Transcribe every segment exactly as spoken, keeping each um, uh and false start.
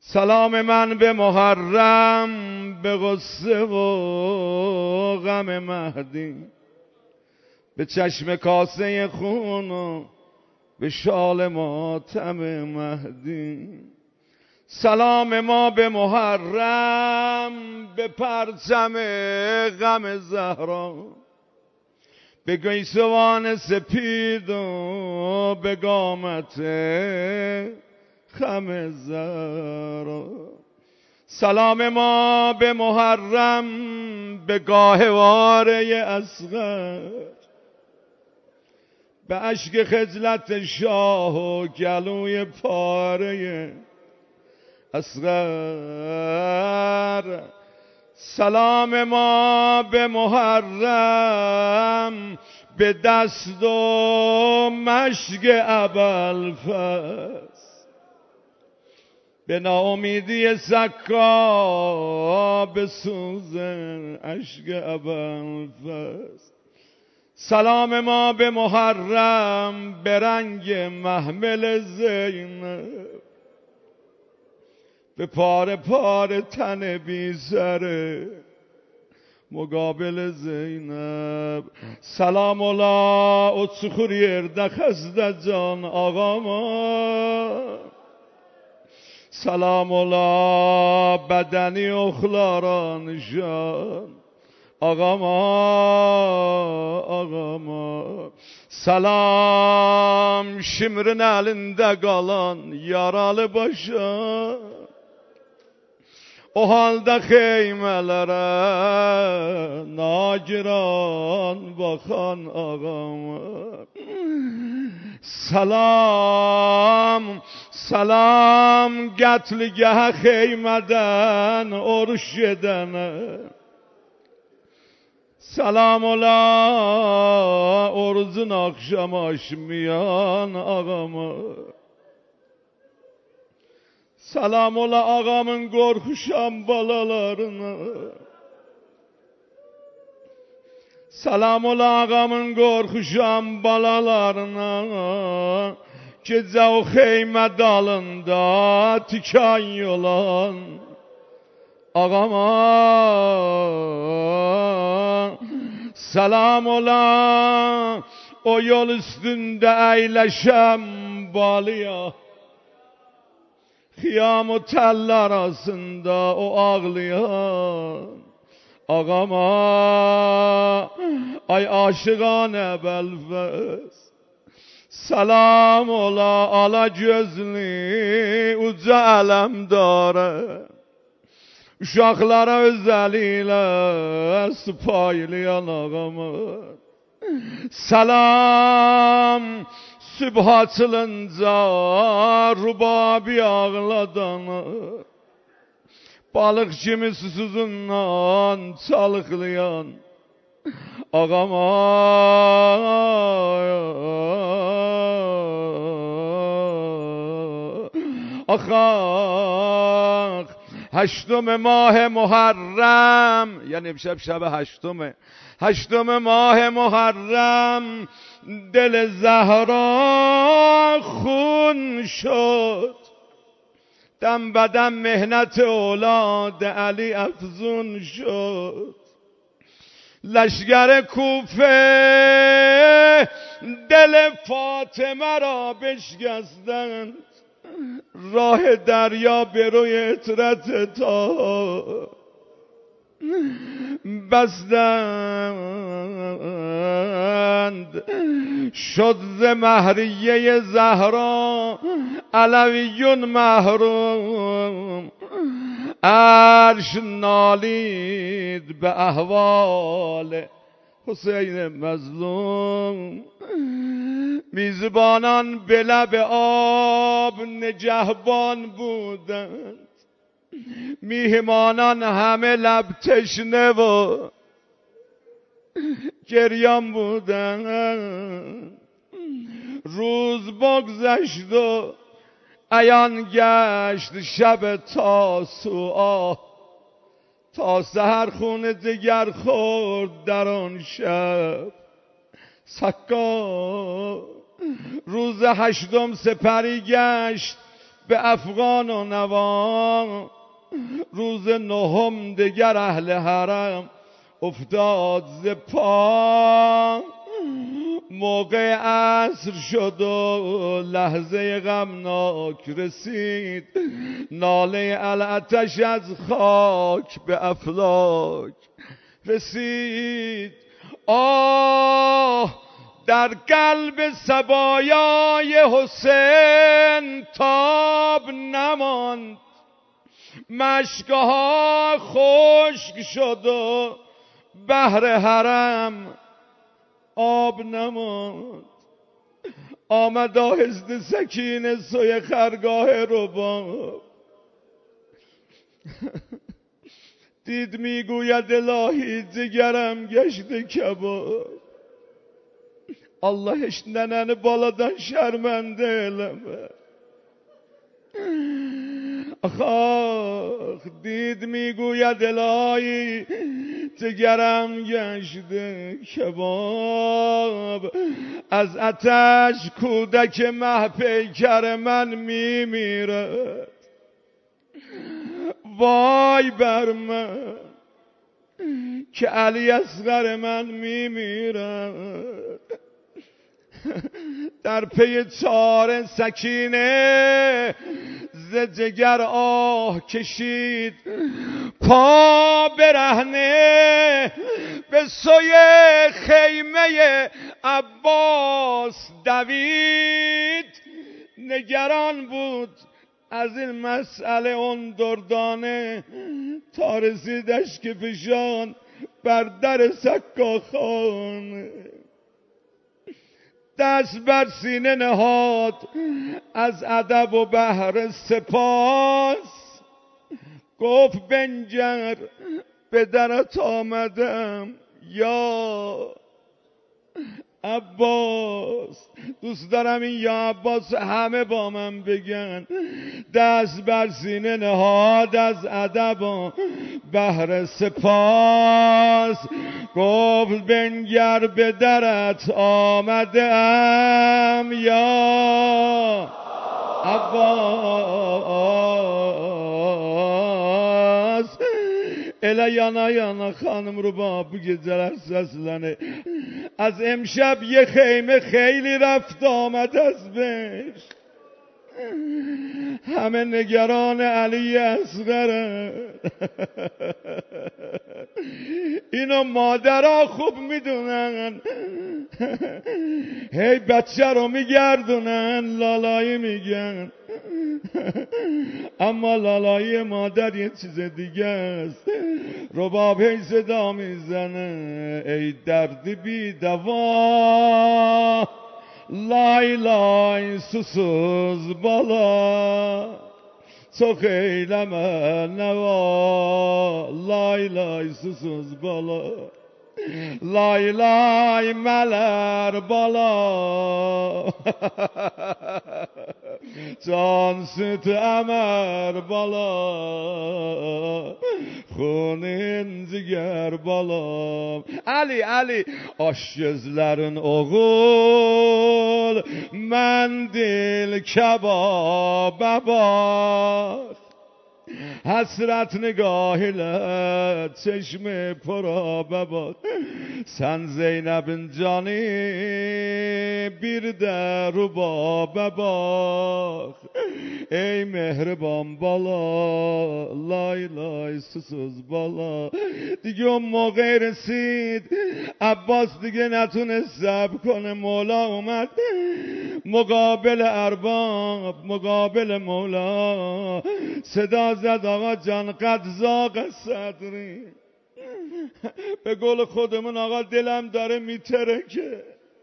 سلام من به محرم، به غصه و غم مهدی، به چشم کاسه خون و به شال ماتم مهدی. سلام ما به محرم، به پرچم غم زهرا، به گیسوان سپید و به قامت خم زهرا. سلام ما به محرم، به گاهواره اصغر، به اشک خجلت شاه و گلوی پاره اصغر. سلام ما به محرم، به دست و مشک ابوالفضل، به ناامیدی سکا، به سوز اشک ابوالفضل. سلام ما به محرم، به رنگ محمل زینب، به پاره پاره تن بی سر مقابل زینب. سلام اولا اتسخور yerdə خزده جان آقاما، سلام اولا بدنی اخلاران جان آقاما آقاما. Salam şimrin elinde kalan yaralı başa, o halde xeymelere nagiran bakan ağama. Salam salam qətligaha xeymədən oruç gedənə, salam ola orucun akşam aşmayan ağama. Salam ola ağamın qorxuşan balalarına, salam ola ağamın qorxuşan balalarına, gecə o xeymə dalında tikan yolan ağama. Salam ola o yol üstünde eyleşem balıya, xiyam o tel arasında o ağlayan ağama. Ay aşıqanə Əbəlfəz, salam ola ala gözlü uca ələmdarə, uşaqlara özəlilə sıpaylayan ağama. Salam sübh açılınca rubabi ağladana, balıq kimi susuzundan çalıqlayan ağama. Ax ax هشتم ماه محرم، یعنی امشب شب هشتمه، هشتم ماه محرم دل زهرا خون شد، دم بدم مهنت اولاد علی افزون شد. لشگر کوفه دل فاطمه را بشکستند، راه دریا به روی اطرت تا بستند. شد ز مهریه زهرا علویون محروم، عرش نالید به احوال حسین مظلوم. میزبانان به لب آب نگهبان بودند، میهمانان همه لب تشنه و گریان بودند. روز بگذشت و عیان گشت شب تاسوعا، تا سحر خون دگر خورد در آن شب سکا. روز هشتم سپری گشت به افغان و نوا. روز نهم دگر اهل حرم افتاد ز پا. موقع عصر شد و لحظه غمناک رسید، ناله العطش از خاک به افلاک رسید. آه در قلب صبایای حسین تاب نماند، مشکها خشک شد و بحر حرم آب نماند. آمد آهسته سکینه سوی خرگاه رباب، دید میگوید الهی جگرم گشته کباب. Allah'ış neneni baladan şermende eyleme. آخ دید میگوید الهی جگرم گشته کباب. از آتش کودک مه پیکر من میمیرد، وای بر من که علی اصغر من میمیرد. در پی چاره سکینه ز جگر آه کشید، پا برهنه به سوی خیمه عباس دوید. نگران بود از این مسئله اون دردانه، تا رسیدش که فشان بر در سکاخانه. دست بر سینه نهاد از ادب و بهر سپاس، گفت بنجر به درت آمدم یا عباس. دوست دارم این یا عباس همه با من بگن. دست بر سینه نهاد از ادب و بهر سپاس، گفت بنگر به درت آمدم یا عباس. اله yana yana خانم رو با bu geceler seslenir. از امشب یه خیمه خیلی رفت آمد از بهش، همه نگران علی اصغر. اینو مادرها خوب میدونن، هی بچه رو میگردونن لالایی میگن، اما لالایی مادر یه چیز دیگه است. رباب هی صدا میزنه ای درد بی دوا، لای لای susuz bala çok eyleme neva. Lay lay susuz bala, lay lay meler bala. Can süt emer bala, xunin ciger balam. Ali Ali aş gözlerin oğul, mendil kebaba bak. Hasret nigah ile çeşme pora bak. Sen Zeynep'in canı bir de rubaba bak. Ey mehriban bala, lay lay susuz bala. دیگه اون موقع رسید عباس دیگه نتونست صبر کنه. مولا اومد مقابل ارباب، مقابل مولا. صدا زد آقا جان قد زاغ صدری. به قول خودمون آقا دلم داره میترکه،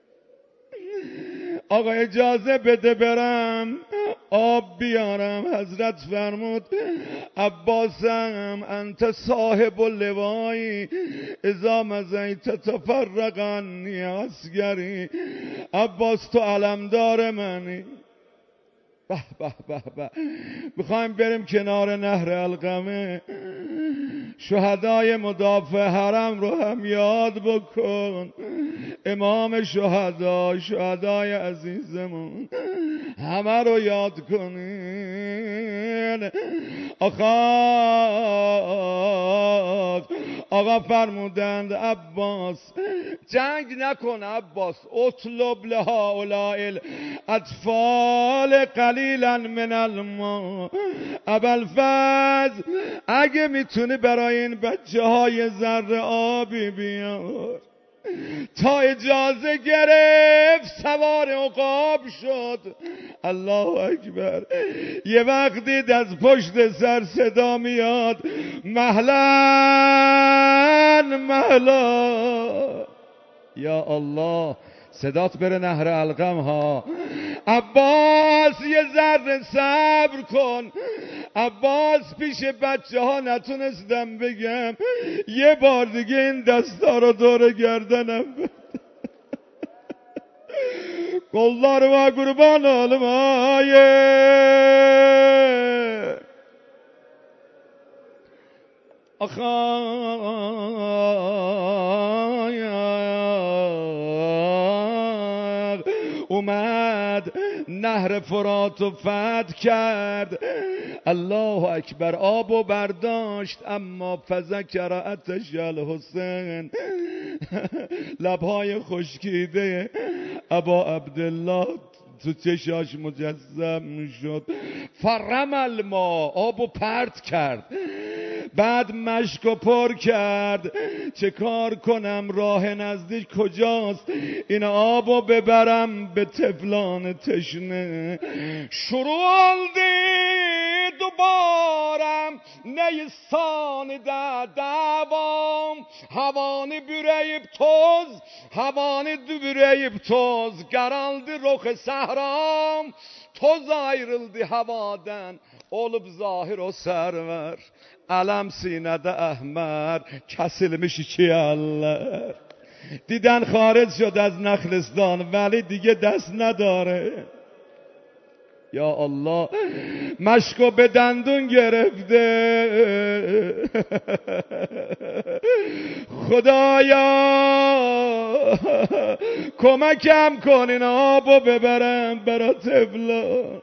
آقا اجازه بده برم آب بیارم. حضرت فرمود عباسم انت صاحب اللوایی اذا مزیت تفرقن یا اصغری. عباس تو علمدار منی. به به به به. میخوایم بریم کنار نهر القمه، شهدای مدافع حرم رو هم یاد بکن. امام شهدا، شهدای عزیزمون همه رو یاد کنیم. بگن آقا آقا فرمودند عباس جنگ نکن عباس اطلب لهؤلاء الاطفال قلیلا من الماء ابوالفضل اگه میتونی برای این بچه های ذره آبی بیار. تا اجازه گرفت سوار عقاب شد. الله اکبر. یه وقت دید از پشت سر صدا میاد مهلا مهلا. یا الله صدات بره نهر القم ها. عباس یه ذره صبر کن. عباس پیش بچه ها نتونستم بگم یه بار دیگه این دستا رو دور گردنم قلدار و قربان آلمایه اومد نهر فرات و فتح کرد. الله اکبر. آبو برداشت اما فذکر عطش الحسین لبهای خشکیده ابا عبدالله تو چشاش مجسم شد. فرم الماء آبو پرت کرد. بعد مشکو پر کرد. چه کار کنم راه نزدیک کجاست این آبو ببرم به طفلان تشنه. شروع oldu dubarım Neysan da davam havanı büreyip toz havanı büreyip toz qaraldı rox sahram toz ayrıldı havadan olup zahir o server علم سینده احمر کسلمش iki aller. دیدن خارج شد از نخلستان ولی دیگه دست نداره. یا الله مشکو به دندون گرفته. خدایا کمکم کن این آبو ببرم برا طفلان.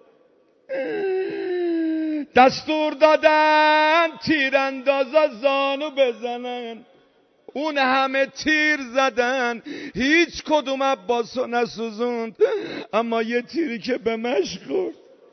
دستور دادن تیراندازا زانو بزنن. اون همه تیر زدن هیچ کدوم عباسو نسوزوند اما یه تیری که به مشک خورد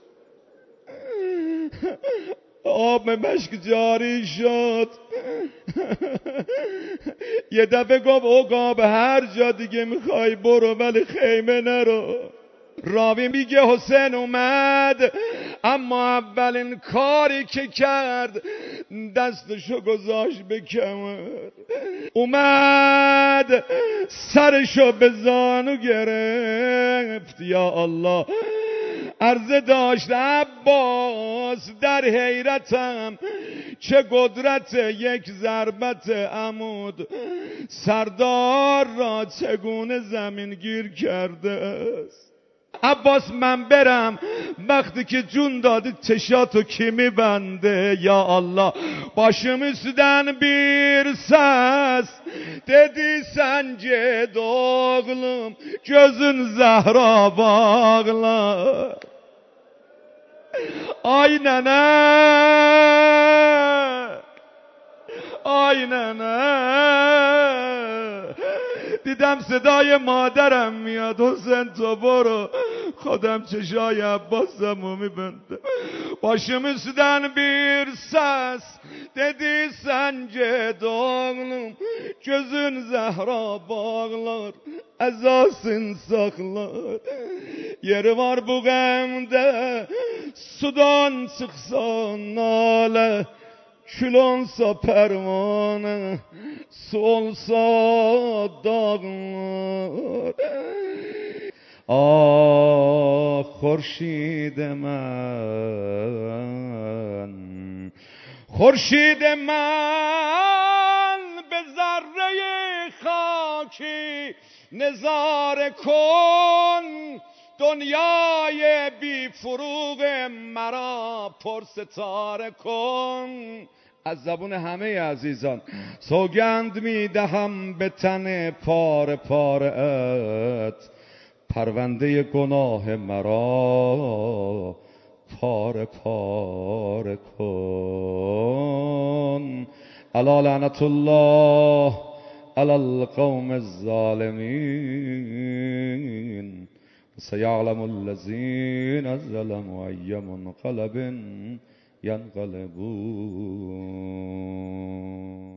آب مشک جاری شد. یه دفعه گفت عقاب هر جا دیگه میخوای برو ولی خیمه نرو. راوی میگه حسین اومد اما اولین کاری که کرد دستشو گذاشت به کمر. اومد سرشو به زانو گرفت. یا الله عرضه داشت عباس در حیرتم چه قدرت یک ضربت عمود سردار را چگونه زمین گیر کرده است. عباس من برم وقتی که جون دادی چشاتو کی میبنده. یا الله başım üstüden bir ses dedi sence oğlum gözün Zahra bağla. Aynen aynen دیدم صدای مادرم میاد حسین تو برو. خودم چشای عباسمو میبنده. başım üstüden bir ses dedi sence oğlum gözün Zahra bağlar ezasın saklar. Yeri var bu gemde sudan çıksan nale kül olsa pervane su olsa dağlar. Ah خورشید من خورشید من به ذره خاکی نظاره کن دنیای بی فروغ مرا پر ستاره کن. از زبون همه عزیزان سوگند می دهم به تن پاره پاره ات پرونده گناه مرا پاره پاره کن. الا لعنت الله علی القوم الظالمین سیعلم الذین ظلموا ای منقلب ینقلبون.